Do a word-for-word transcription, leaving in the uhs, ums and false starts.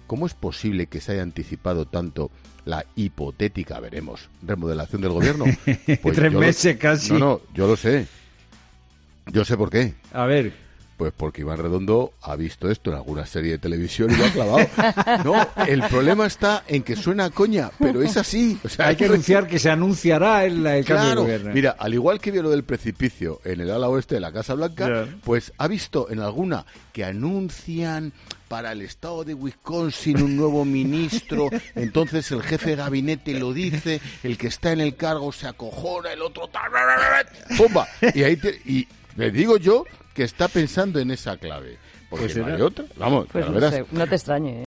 ¿cómo es posible que se haya anticipado tanto la hipotética, veremos, remodelación del gobierno? Pues Tres meses lo, casi. No, no, yo lo sé. Yo sé por qué. A ver... Pues porque Iván Redondo ha visto esto en alguna serie de televisión y lo ha clavado. No, el problema está en que suena a coña, pero es así. O sea, hay que anunciar que se anunciará el, el claro, cambio de gobierno. Mira, al igual que vio lo del precipicio en el ala oeste de la Casa Blanca, yeah. pues ha visto en alguna que anuncian para el estado de Wisconsin un nuevo ministro, entonces el jefe de gabinete lo dice, el que está en el cargo se acojona, el otro... ¡Pumba! Y ahí te, y le digo yo que está pensando en esa clave. Porque pues no hay otra. Vamos, pues la no, verás. sé, no te extrañe, ¿eh?